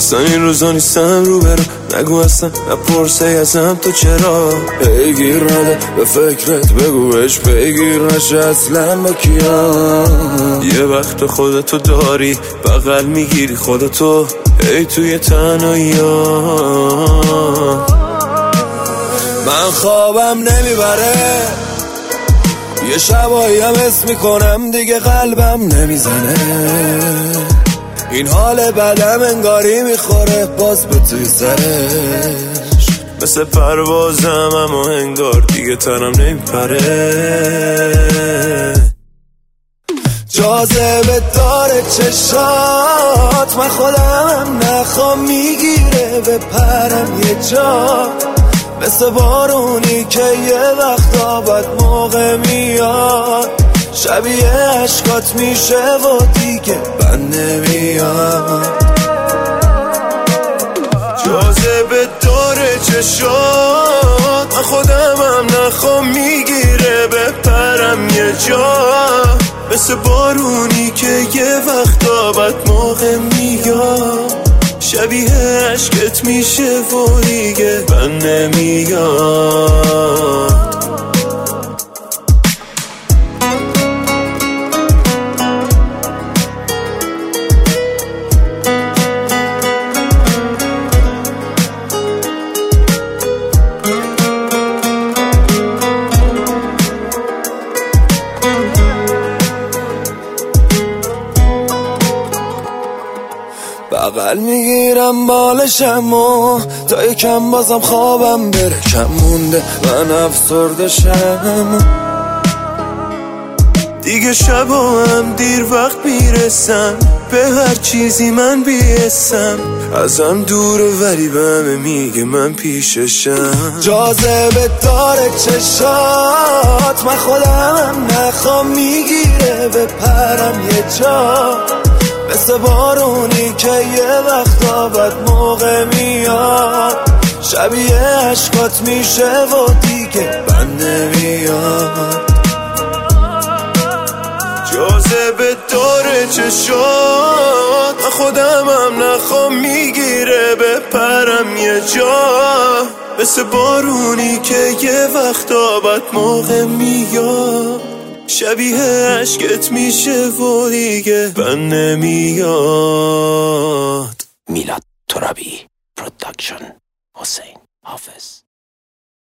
اصلا این روزا نیستم رو برم، نگو اصلا نپرسه ازم تو چرا پیگیر نده به فکرت، بگوش پیگیر نشه اصلا با کیام. یه وقت خودتو داری بغل میگیری خودتو ای توی تنهایی من خوابم نمیبره، یه شبایی هم حس میکنم دیگه قلبم نمیزنه، این حال بدم انگاری میخوره باز به توی سرش، مثل پروازم اما انگار دیگه تنم نمیپره. جاذبه داره چشات، من خودم نخوام میگیره به پرم یه جا، مثل بارونی که یه وقتا بد موقع میاد، شبیه عشقات میشه و دیگه بند نمیاد. جاذبه داره چشات، من خودمم نخوام میگیره به پرم یه جا، مثل بارونی که یه وقتا بد موقع میاد، شبیه عشقت میشه و دیگه بند نمیاد. بغل میگیرم بالشم و تا یکم بازم خوابم بره کم مونده، من افسردشم دیگه شبا هم دیر وقت میرسم، به هر چیزی من بیستم، ازم دوره ولی به همه میگه من پیششم. جاذبه داره چشات، من خودم نخوام میگیره به پرم یه جا، مثل بارونی که یه وقتا بد موقع میاد، شبیه عشقات میشه و دیگه بند نمیاد. جاذبه داره چشات، من خودمم نخوام میگیره به پرم یه جا، مثل بارونی که یه وقتا بد موقع میاد، شبیه عشقت میشه و دیگه بند نمیاد. میلاد ترابی پروداکشن، حسین حافظ.